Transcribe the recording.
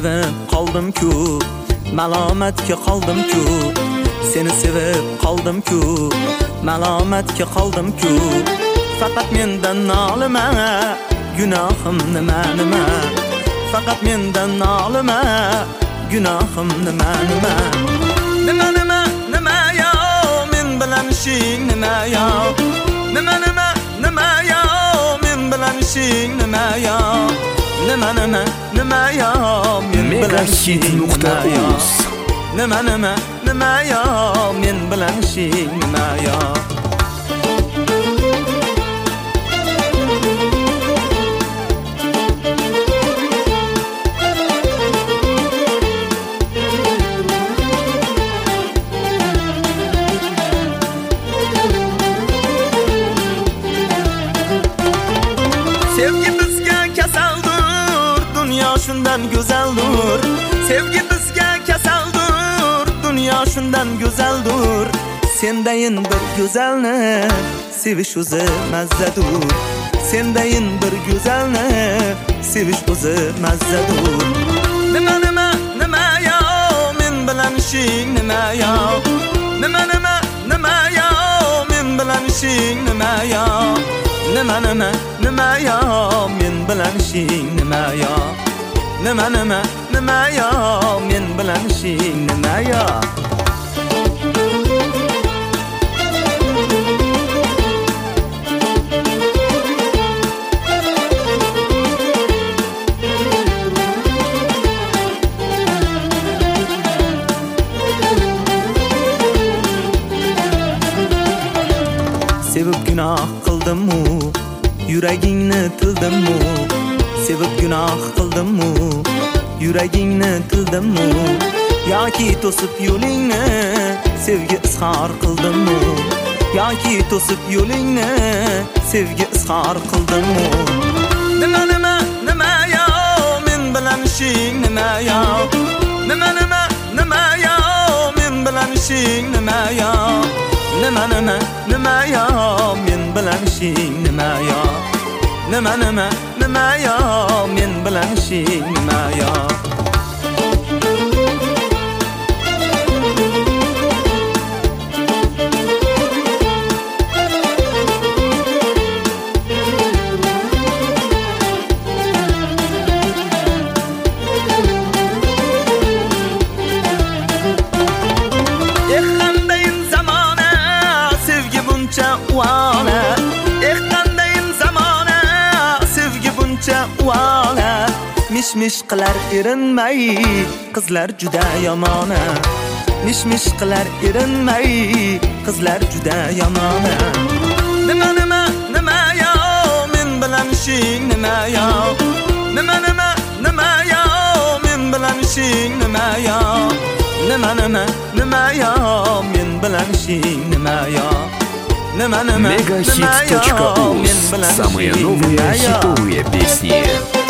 sevib qoldim-ku, malomatga qoldim-ku. Seni sevib qoldim-ku, malomatga qoldim-ku. Faqat mendan nolima, gunohim nima. Faqat mendan nolima, gunohim nima. Nima yo, men bilan ishing nima yo. Nima yo, men bilan ishing nima yo. Nima yo, men bilan ishing nima yo. Nima yo, men bilan ishing nima yo. Sevgi bizga kasaldir, dunyo shundan go'zaldir. Sevgi bizga kasaldir, dunyo shundan go'zaldir. Sendayin bir go'zalni sevish o'zi mazzadur. Sendayin bir go'zalni sevish o'zi mazzadur. Nima yo, men bilan ishing nima yo. Nima yo, men bilan ishing nima yo. Nima yo, men bilan ishing nima yo. Nima yo, men bilan ishing nima yo. Sevib gunoh qildim-mu, yuragingni tildim-mu. Sevib gunoh qildim-mu, yuragingni tildim-mu. Yoki to'sib yo'lingni sevgi izhor qildim-mu. Yoki to'sib yo'lingni sevgi izhor qildim-mu. Nima yo, men bilan ishing nima yo. Nima yo, men bilan ishing nima yo. Nima yo, men bilan ishing nima yo. Nima yo, men bilan ishing nima yo. Mish qilar erinmay, qizlar juda yomona. Mish qilar erinmay, qizlar juda yomona. Nima yo, men bilan ishing nima yo. Nima yo, men bilan ishing nima yo. Nima yo, men bilan ishing nima yo. Megahit.uz. Самые новые хитовые песни.